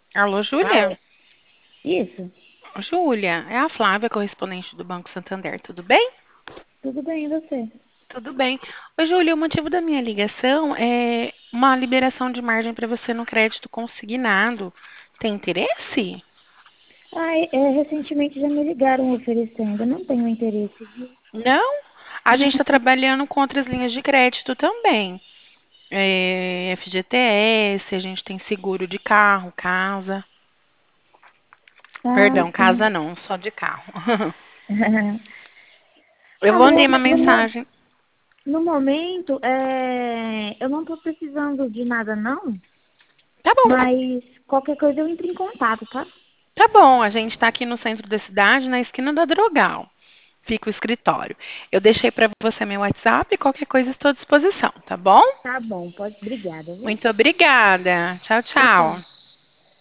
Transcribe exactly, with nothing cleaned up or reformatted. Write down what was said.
Alô, Júlia? Alô? Isso, Júlia, é a Flávia, correspondente do Banco Santander, tudo bem? tudo bem, e você? Tudo bem. Oi, Júlia, o motivo da minha ligação é uma liberação de margem para você no crédito consignado. Tem interesse? Ah, é, é, recentemente já me ligaram oferecendo, eu não tenho interesse, viu? Não? A gente está Não. trabalhando com outras linhas de crédito também. É, F G T S, a gente tem seguro de carro, casa. Ah, Perdão, casa sim. não, só de carro. Eu Ah, no, mandei uma momen- no, mo- mensagem. no momento, é, eu não estou precisando de nada, não, Tá bom. mas qualquer coisa eu entro em contato, tá? Tá bom, a gente está aqui no centro da cidade, na esquina da Drogal. Fica o escritório. Eu deixei para você meu WhatsApp, qualquer coisa estou à disposição, tá bom? Tá bom, pode, obrigada, viu? Muito obrigada. Tchau, Tchau, tchau. tchau.